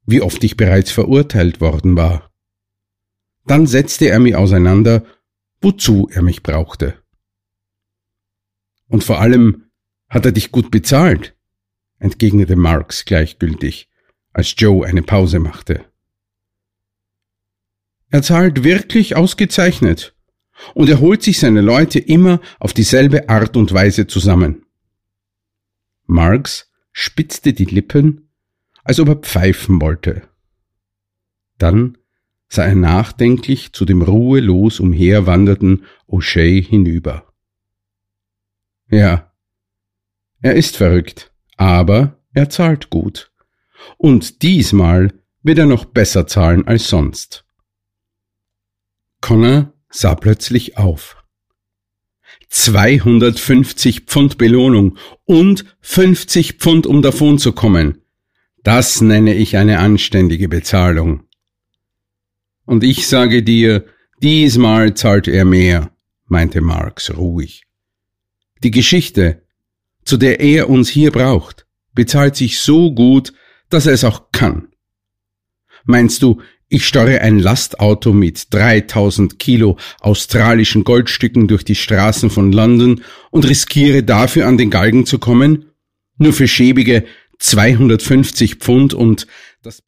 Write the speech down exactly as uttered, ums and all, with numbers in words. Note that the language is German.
wie oft ich bereits verurteilt worden war. Dann setzte er mir auseinander, wozu er mich brauchte. Und vor allem hat er dich gut bezahlt, entgegnete Marks gleichgültig, als Joe eine Pause machte. Er zahlt wirklich ausgezeichnet, und er holt sich seine Leute immer auf dieselbe Art und Weise zusammen. Marks spitzte die Lippen, als ob er pfeifen wollte. Dann sah er nachdenklich zu dem ruhelos umherwandernden O'Shea hinüber. Ja, er ist verrückt, aber er zahlt gut. Und diesmal wird er noch besser zahlen als sonst. Connor sah plötzlich auf. zweihundertfünfzig Pfund Belohnung und fünfzig Pfund, um davon zu kommen. Das nenne ich eine anständige Bezahlung. Und ich sage dir, diesmal zahlt er mehr, meinte Marks ruhig. Die Geschichte, zu der er uns hier braucht, bezahlt sich so gut, dass er es auch kann. Meinst du, ich steuere ein Lastauto mit dreitausend Kilo australischen Goldstücken durch die Straßen von London und riskiere dafür an den Galgen zu kommen? Nur für schäbige zweihundertfünfzig Pfund und das